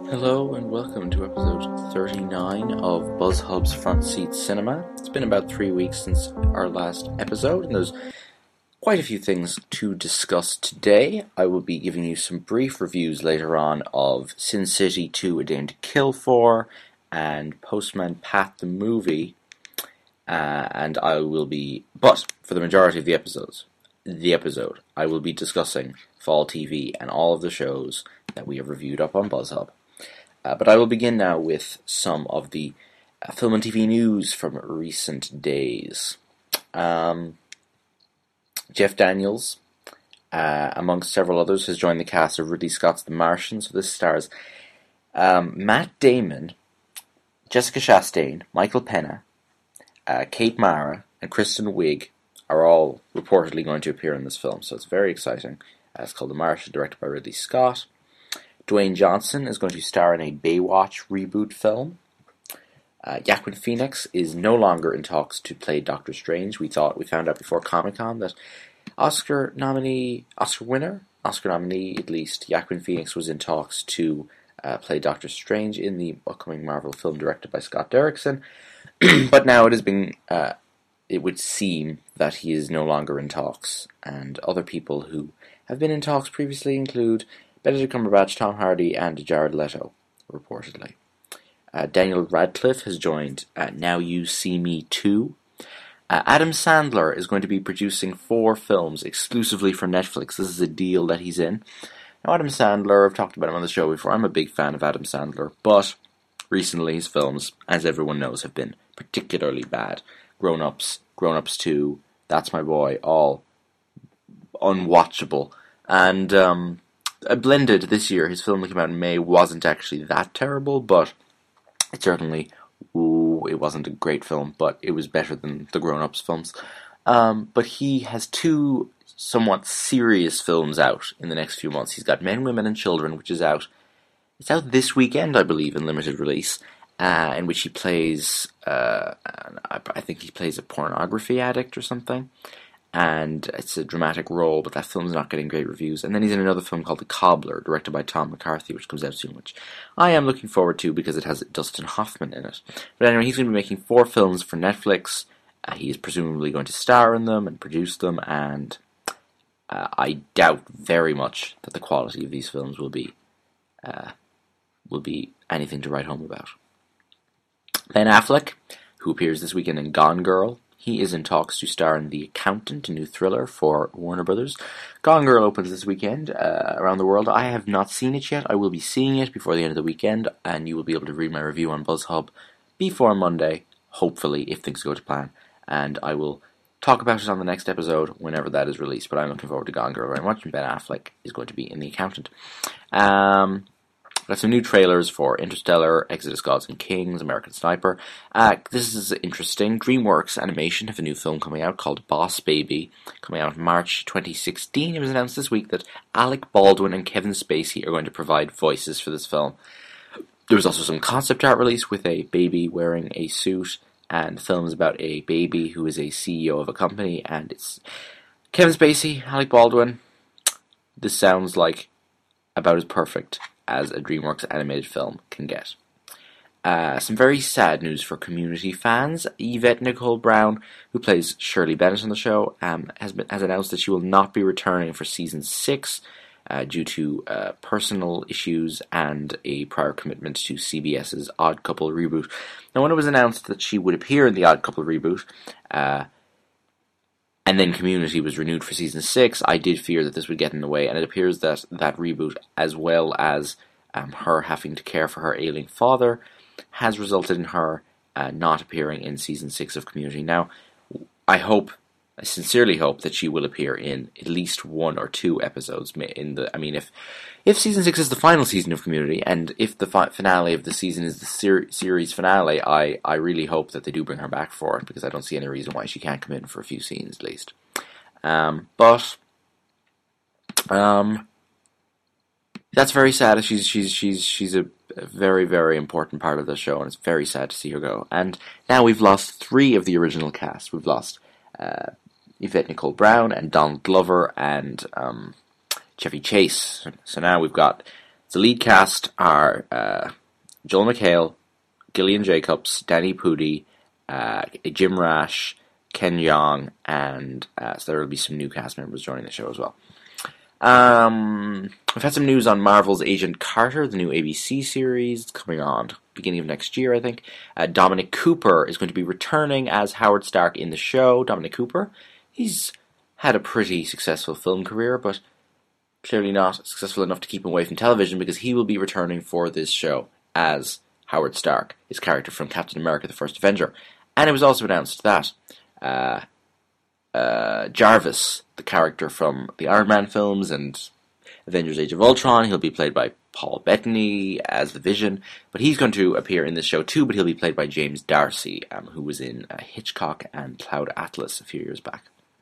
Hello and welcome to episode 39 of BuzzHub's Front Seat Cinema. It's been about 3 weeks since our last episode, and there's quite a few things to discuss today. I will be giving you some brief reviews later on of Sin City 2: A Dame to Kill For and Postman Pat the movie, but for the majority of the episode, I will be discussing Fall TV and all of the shows that we have reviewed up on BuzzHub. But I will begin now with some of the film and TV news from recent days. Jeff Daniels, amongst several others, has joined the cast of Ridley Scott's The Martian. So this stars Matt Damon, Jessica Chastain, Michael Pena, Kate Mara, and Kristen Wiig are all reportedly going to appear in this film. So it's very exciting. It's called The Martian, directed by Ridley Scott. Dwayne Johnson is going to star in a Baywatch reboot film. Joaquin Phoenix is no longer in talks to play Doctor Strange. We found out before Comic-Con that Oscar nominee at least, Joaquin Phoenix was in talks to play Doctor Strange in the upcoming Marvel film directed by Scott Derrickson. But now it would seem that he is no longer in talks, and other people who have been in talks previously include Benedict Cumberbatch, Tom Hardy, and Jared Leto, reportedly. Daniel Radcliffe has joined Now You See Me 2. Adam Sandler is going to be producing 4 films exclusively for Netflix. This is a deal that he's in. Now, Adam Sandler, I've talked about him on the show before. I'm a big fan of Adam Sandler, but recently his films, as everyone knows, have been particularly bad. Grown Ups 2, That's My Boy, all unwatchable. And Blended this year, his film that came out in May, wasn't actually that terrible, but it wasn't a great film, but it was better than the Grown Ups films. But he has 2 somewhat serious films out in the next few months. He's got Men, Women and Children, which is out. It's out this weekend, I believe, in limited release, in which he plays, I think he plays a pornography addict or something. And it's a dramatic role, but that film's not getting great reviews. And then he's in another film called The Cobbler, directed by Tom McCarthy, which comes out soon, which I am looking forward to because it has Dustin Hoffman in it. But anyway, he's going to be making 4 films for Netflix. He is presumably going to star in them and produce them, and I doubt very much that the quality of these films will be anything to write home about. Ben Affleck, who appears this weekend in Gone Girl, he is in talks to star in The Accountant, a new thriller for Warner Brothers. Gone Girl opens this weekend around the world. I have not seen it yet. I will be seeing it before the end of the weekend, and you will be able to read my review on BuzzHub before Monday, hopefully, if things go to plan. And I will talk about it on the next episode whenever that is released. But I'm looking forward to Gone Girl very much, and Ben Affleck is going to be in The Accountant. Got some new trailers for Interstellar, Exodus: Gods and Kings, American Sniper. This is interesting. DreamWorks Animation have a new film coming out called Boss Baby, coming out in March 2016. It was announced this week that Alec Baldwin and Kevin Spacey are going to provide voices for this film. There was also some concept art release with a baby wearing a suit, and the film is about a baby who is a CEO of a company, and it's Kevin Spacey, Alec Baldwin. This sounds like about as perfect as a DreamWorks animated film can get. Some very sad news for Community fans. Yvette Nicole Brown, who plays Shirley Bennett on the show, has announced that she will not be returning for season 6 due to personal issues and a prior commitment to CBS's Odd Couple reboot. Now, when it was announced that she would appear in the Odd Couple reboot, and then Community was renewed for season 6, I did fear that this would get in the way, and it appears that that reboot, as well as her having to care for her ailing father, has resulted in her not appearing in season 6 of Community. Now, I sincerely hope that she will appear in at least 1 or 2 episodes. If season 6 is the final season of Community, and if the finale of the season is the series finale, I really hope that they do bring her back for it, because I don't see any reason why she can't come in for a few scenes at least. That's very sad. She's a very, very important part of the show, and it's very sad to see her go. And now we've lost 3 of the original cast. We've lost Yvette Nicole Brown and Donald Glover and Chevy Chase. So now we've got The lead cast are Joel McHale, Gillian Jacobs, Danny Pudi, Jim Rash, Ken Jeong, and so there will be some new cast members joining the show as well. We've had some news on Marvel's Agent Carter, the new ABC series coming on beginning of next year, I think. Dominic Cooper is going to be returning as Howard Stark in the show. Dominic Cooper, he's had a pretty successful film career, but clearly not successful enough to keep him away from television, because he will be returning for this show as Howard Stark, his character from Captain America: The First Avenger. And it was also announced that Jarvis, the character from the Iron Man films and Avengers Age of Ultron, he'll be played by Paul Bettany as the Vision, but he's going to appear in this show too, but he'll be played by James D'Arcy, who was in Hitchcock and Cloud Atlas a few years back.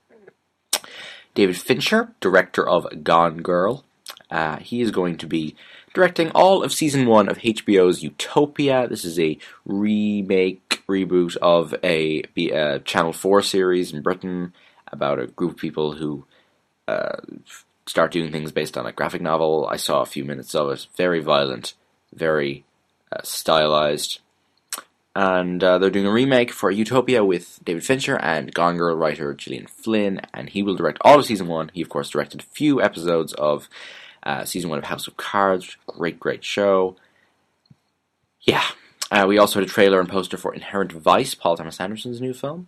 David Fincher, director of Gone Girl, he is going to be directing all of Season 1 of HBO's Utopia. This is a reboot of a Channel 4 series in Britain about a group of people who start doing things based on a graphic novel. I saw a few minutes of it. Very violent, very stylized. And they're doing a remake for Utopia with David Fincher and Gone Girl writer Gillian Flynn, and he will direct all of Season 1. He, of course, directed a few episodes of Season 1 of House of Cards. Great show. Yeah. We also had a trailer and poster for Inherent Vice, Paul Thomas Anderson's new film,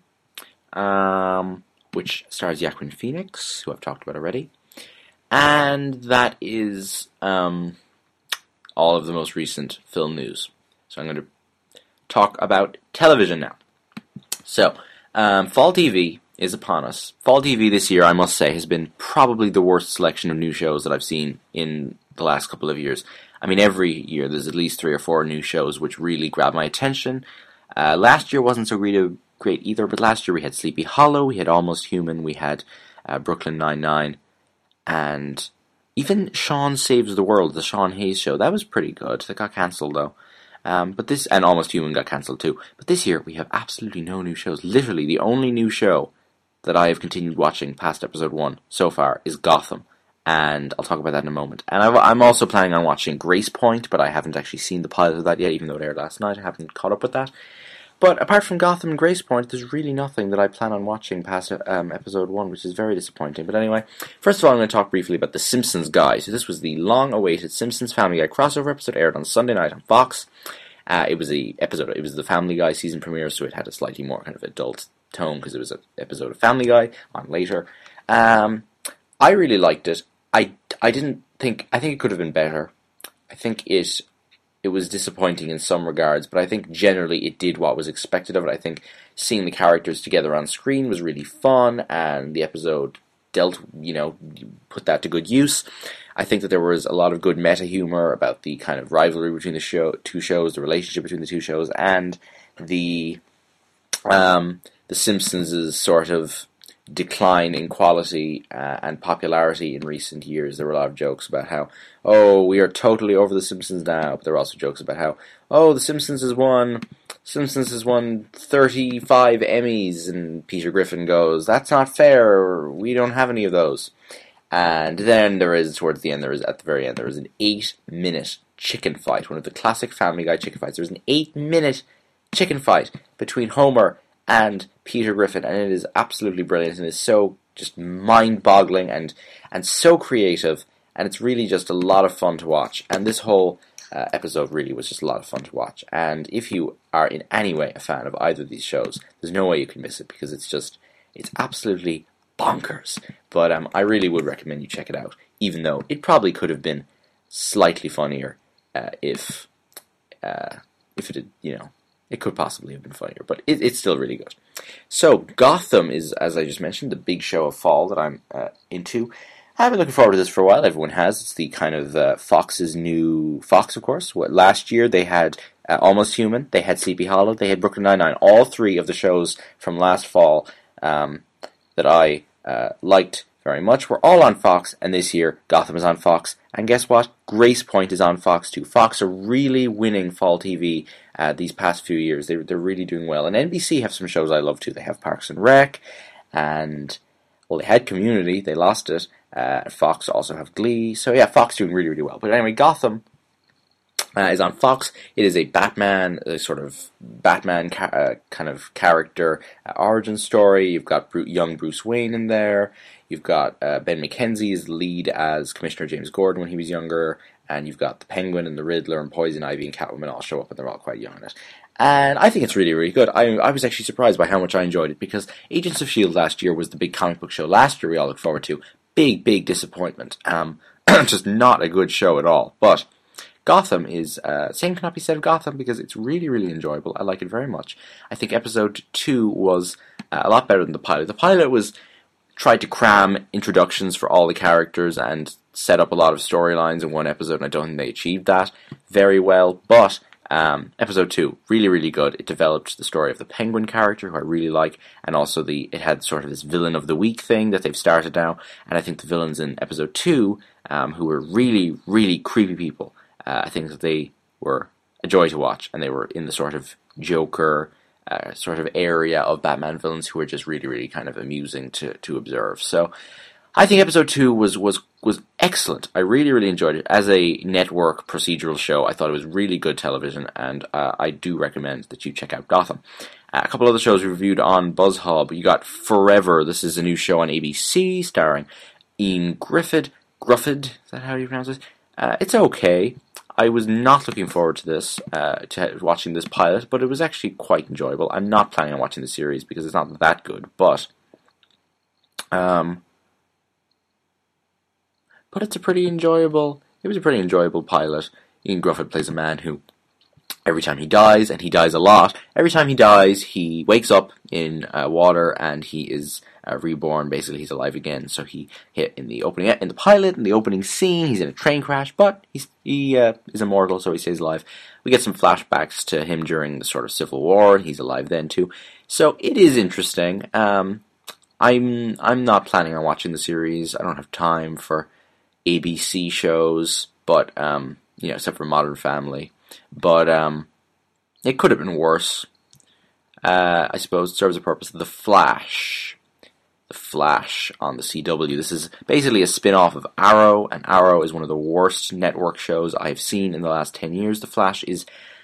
which stars Joaquin Phoenix, who I've talked about already. And that is all of the most recent film news. So I'm going to talk about television now. So, Fall TV is upon us. Fall TV this year, I must say, has been probably the worst selection of new shows that I've seen in the last couple of years. I mean, every year there's at least 3 or 4 new shows which really grab my attention. Last year wasn't so great either, but last year we had Sleepy Hollow, we had Almost Human, we had Brooklyn Nine-Nine, and even Sean Saves the World, the Sean Hayes show. That was pretty good. That got cancelled though. And Almost Human got cancelled too. But this year we have absolutely no new shows. Literally, the only new show that I have continued watching past episode 1 so far is Gotham. And I'll talk about that in a moment. And I'm also planning on watching Grace Point, but I haven't actually seen the pilot of that yet, even though it aired last night. I haven't caught up with that. But apart from Gotham and Grace Point, there's really nothing that I plan on watching past episode 1, which is very disappointing. But anyway, first of all, I'm going to talk briefly about The Simpsons Guy. So this was the long-awaited Simpsons Family Guy crossover episode, aired on Sunday night on Fox. It was the Family Guy season premiere, so it had a slightly more kind of adult tone, because it was an episode of Family Guy on later. I really liked it. I think it could have been better. I think it was disappointing in some regards, but I think generally it did what was expected of it. I think seeing the characters together on screen was really fun, and the episode put that to good use. I think that there was a lot of good meta humor about the kind of rivalry between the two shows, the relationship between the two shows, and the Simpsons' sort of decline in quality and popularity in recent years. There were a lot of jokes about how, we are totally over The Simpsons now, but there were also jokes about how, The Simpsons has won 35 Emmys, and Peter Griffin goes, that's not fair, we don't have any of those. And then at the very end, there is an 8-minute chicken fight, one of the classic Family Guy chicken fights. There's an 8-minute chicken fight between Homer and Peter Griffin, and it is absolutely brilliant, and is so just mind-boggling and so creative, and it's really just a lot of fun to watch. And this whole episode really was just a lot of fun to watch. And if you are in any way a fan of either of these shows, there's no way you can miss it, because it's absolutely bonkers. But I really would recommend you check it out, even though it probably could have been slightly funnier if it had, it could possibly have been funnier, but it's still really good. So, Gotham is, as I just mentioned, the big show of fall that I'm into. I've been looking forward to this for a while. Everyone has. It's the kind of Fox's new Fox, of course. Last year they had Almost Human, they had Sleepy Hollow, they had Brooklyn Nine-Nine. All 3 of the shows from last fall that I liked very much were all on Fox, and this year Gotham is on Fox. And guess what? Grace Point is on Fox too. Fox are really winning fall TV these past few years. They're really doing well. And NBC have some shows I love too. They have Parks and Rec, and they had Community. They lost it. Fox also have Glee. So yeah, Fox doing really, really well. But anyway, Gotham is on Fox. It is a Batman, a sort of Batman kind of character origin story. You've got young Bruce Wayne in there. You've got Ben McKenzie as the lead as Commissioner James Gordon when he was younger. And you've got the Penguin and the Riddler and Poison Ivy and Catwoman all show up, and they're all quite young in it. And I think it's really, really good. I was actually surprised by how much I enjoyed it, because Agents of S.H.I.E.L.D. last year was the big comic book show last year we all looked forward to. Big, big disappointment. Just not a good show at all. But Gotham is, same cannot be said of Gotham, because it's really, really enjoyable. I like it very much. I think episode 2 was a lot better than the pilot. The pilot was tried to cram introductions for all the characters and set up a lot of storylines in one episode, and I don't think they achieved that very well. But episode 2, really, really good. It developed the story of the Penguin character, who I really like, and also it had sort of this villain of the week thing that they've started now, and I think the villains in episode 2, who were really, really creepy people, I think that they were a joy to watch, and they were in the sort of Joker sort of area of Batman villains who were just really, really kind of amusing to observe. So I think episode 2 was excellent. I really, really enjoyed it. As a network procedural show, I thought it was really good television, and I do recommend that you check out Gotham. A couple other shows we reviewed on BuzzHub. You got Forever. This is a new show on ABC starring Ian Grufford. Is that how you pronounce it? It's okay. I was not looking forward to this, to watching this pilot, but it was actually quite enjoyable. I'm not planning on watching the series because it's not that good, but it's a pretty enjoyable. It was a pretty enjoyable pilot. Ian Grufford plays a man who, every time he dies, and he dies a lot, every time he dies, he wakes up in water and he is reborn. Basically, he's alive again. So he hit in the pilot, in the opening scene, he's in a train crash, but he is immortal, so he stays alive. We get some flashbacks to him during the sort of Civil War, and he's alive then too. So it is interesting. I'm not planning on watching the series. I don't have time for ABC shows, but except for Modern Family. But it could have been worse. I suppose it serves a purpose. The Flash on the CW. This is basically a spin-off of Arrow, and Arrow is one of the worst network shows I've seen in the last 10 years. The Flash is,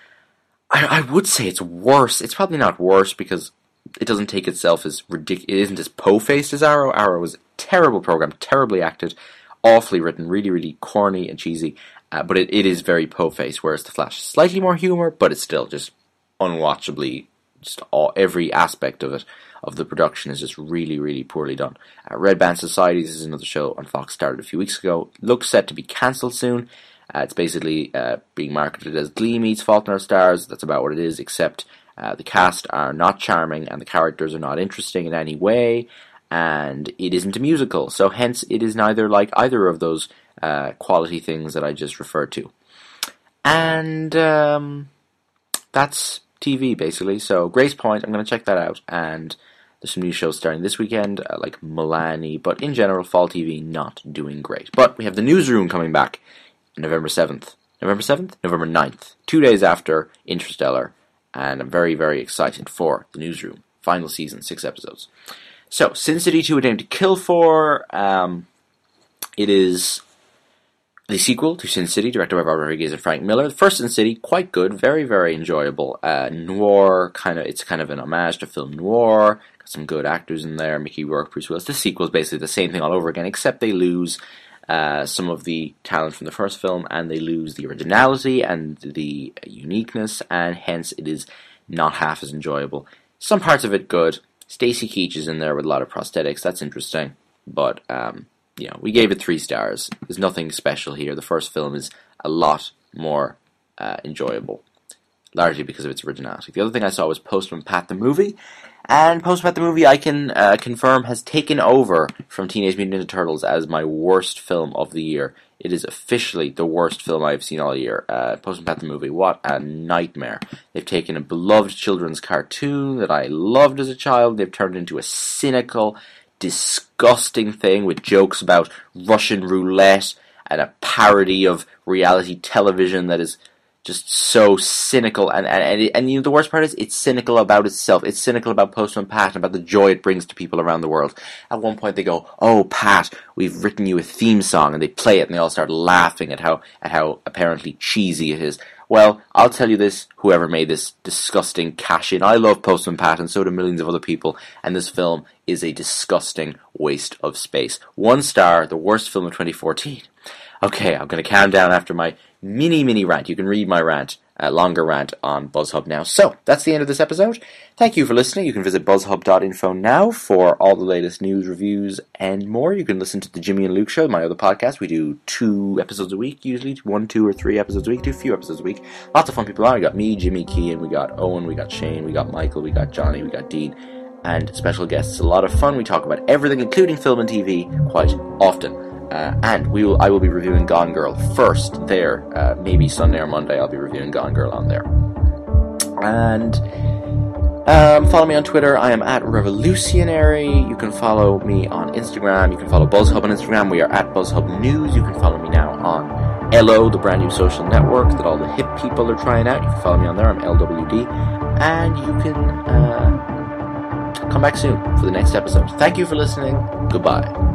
I would say it's worse. It's probably not worse because it doesn't take itself as ridiculous. It isn't as po-faced as Arrow. Arrow was a terrible program, terribly acted, awfully written, really, really corny and cheesy. But it is very po-faced, whereas The Flash is slightly more humor, but it's still just unwatchably, every aspect of it, of the production is just really, really poorly done. Red Band Society, this is another show on Fox, started a few weeks ago. Looks set to be cancelled soon. It's basically being marketed as Glee meets Fault in Our Stars. That's about what it is, except the cast are not charming and the characters are not interesting in any way, and it isn't a musical, so hence it is neither like either of those quality things that I just referred to. And that's TV, basically. So Grace Point, I'm going to check that out, and there's some new shows starting this weekend, like Milani, but in general, fall TV not doing great. But we have The Newsroom coming back November 7th. November 7th? November 9th. 2 days after Interstellar, and I'm very, very excited for The Newsroom. Final season, 6 episodes. So, Sin City 2: A Dame to Kill For, it is the sequel to Sin City, directed by Robert Rodriguez and Frank Miller. The first Sin City, quite good, very, very enjoyable. Noir, it's kind of an homage to film noir. Got some good actors in there, Mickey Rourke, Bruce Willis. The sequel is basically the same thing all over again, except they lose some of the talent from the first film, and they lose the originality and the uniqueness, and hence it is not half as enjoyable. Some parts of it good. Stacy Keach is in there with a lot of prosthetics. That's interesting, but we gave it 3 stars. There's nothing special here. The first film is a lot more enjoyable, largely because of its originality. The other thing I saw was Postman Pat the movie, and Postman Pat the movie I can confirm has taken over from Teenage Mutant Ninja Turtles as my worst film of the year. It is officially the worst film I've seen all year. Postman Pat the movie, what a nightmare. They've taken a beloved children's cartoon that I loved as a child, they've turned it into a cynical, disgusting thing with jokes about Russian roulette and a parody of reality television that is just so cynical, and you know the worst part is it's cynical about itself. It's cynical about Postman Pat and about the joy it brings to people around the world. At one point they go, "Oh Pat, we've written you a theme song," and they play it and they all start laughing at how apparently cheesy it is. Well, I'll tell you this, whoever made this disgusting cash-in, I love Postman Pat and so do millions of other people, and this film is a disgusting waste of space. 1 star, the worst film of 2014. Okay, I'm going to calm down after my mini rant. You can read my rant, longer rant, on BuzzHub now. So, that's the end of this episode. Thank you for listening. You can visit buzzhub.info now for all the latest news, reviews, and more. You can listen to the Jimmy and Luke Show, my other podcast. We do 2 episodes a week, usually 1, 2, or 3 episodes a week. Do a few episodes a week. Lots of fun people on. We got me, Jimmy Keane, we got Owen, we got Shane, we got Michael, we got Johnny, we got Dean, and special guests. A lot of fun. We talk about everything, including film and TV, quite often. And I will be reviewing Gone Girl first there. Maybe Sunday or Monday I'll be reviewing Gone Girl on there. And follow me on Twitter. I am at Revolutionary. You can follow me on Instagram. You can follow BuzzHub on Instagram. We are at BuzzHub News. You can follow me now on Ello, the brand new social network that all the hip people are trying out. You can follow me on there. I'm LWD. And you can come back soon for the next episode. Thank you for listening. Goodbye.